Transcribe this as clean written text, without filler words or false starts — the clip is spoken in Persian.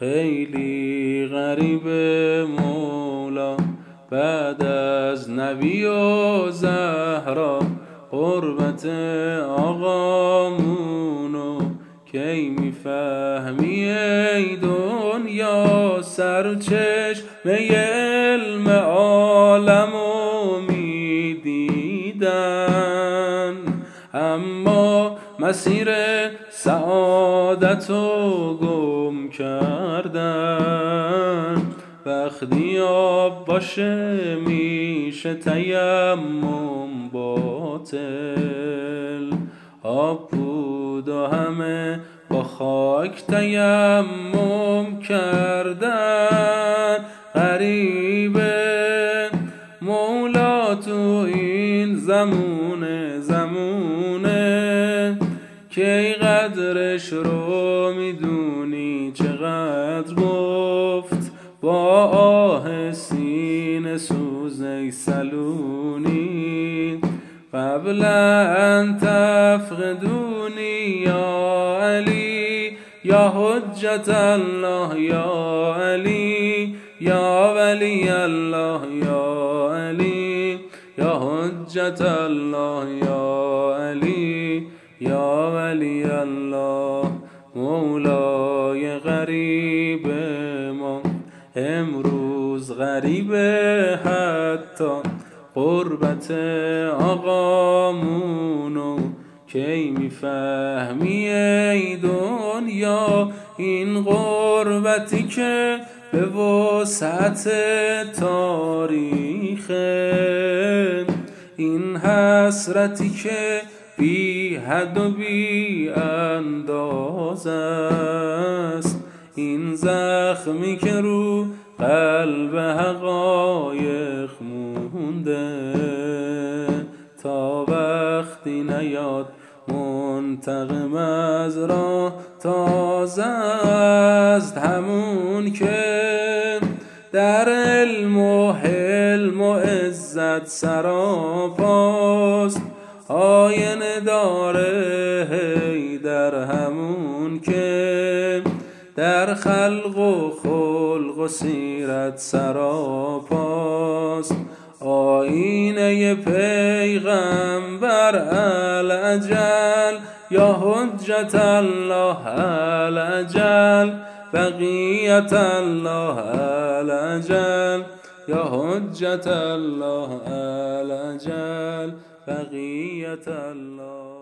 خیلی غریب مولا بعد از نبی و زهرا قربت آقامونو کی میفهمی ای دنیا سرچشمه علم عالمو میدیدن اما مسیر سعادتو گم کردن وقتی آب باشه میشه تیمم باطل آب بود و همه با خاک تیمم کردن غریبه مولا تو این زمونه کی قدرش رو میدونی چقدر گفت با آه سینه سوز ای سلونی قبل ان تفقدونی یا علی یا حجت الله یا علی یا ولی الله یا علی یا حجت الله یا علی یا ولی الله مولای غریب ما امروز غریبه حتی قربت آقامونو کی میفهمی ای دنیا این قربتی که به وسعت تاریخه این حسرتی که بی حد و بی اندازه است این زخمی که رو قلب حقایق مونده تا وقتی نیاد منتقم از راه تازه است همون که در علم و حلم و عزت سراپاست آینه داره در همون که در خلق و خلق و سیرت سراپاست آینه پیغمبر الاجل یا حجت الله الاجل بقیت الله الاجل یا حجت الله الاجل بقیت الله